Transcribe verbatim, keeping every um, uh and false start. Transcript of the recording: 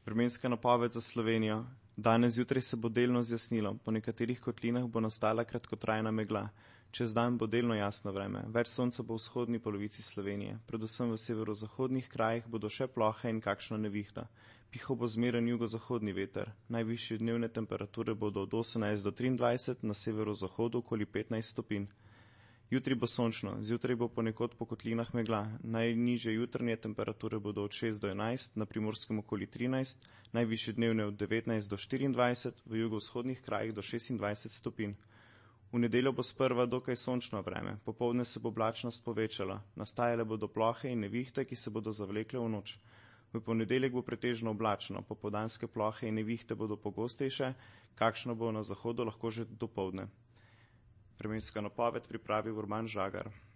Vremenska napoved za Slovenijo. Danes zjutraj se bo delno zjasnilo, po nekaterih kotlinah bo nastala kratkotrajna megla. Čez dan bo delno jasno vreme, več sonca bo v vzhodni polovici Slovenije, predvsem v severozahodnih krajih bodo še plohe in kakšna nevihta. Pihal bo zmeren jugozahodni veter, najvišje dnevne temperature bodo od osemnajst do triindvajset, na severozahodu okoli petnajst stopinj. Jutri bo sončno, zjutraj bo ponekod po kotlinah megla, najnižje jutranje temperature bodo od šest do enajst, na Primorskem okoli trinajst, najvišje dnevne od devetnajst do štiriindvajset, v jugovzhodnih krajih do šestindvajset stopinj. V nedeljo bo sprva dokaj sončno vreme, popoldne se bo oblačnost povečala, nastajale bodo plohe in nevihte, ki se bodo zavlekle v noč. V ponedeljek bo pretežno oblačno, popoldanske plohe in nevihte bodo pogostejše, kakšno bo na zahodu lahko že dopoldne. Vremenska napoved pripravi Urban Žagar.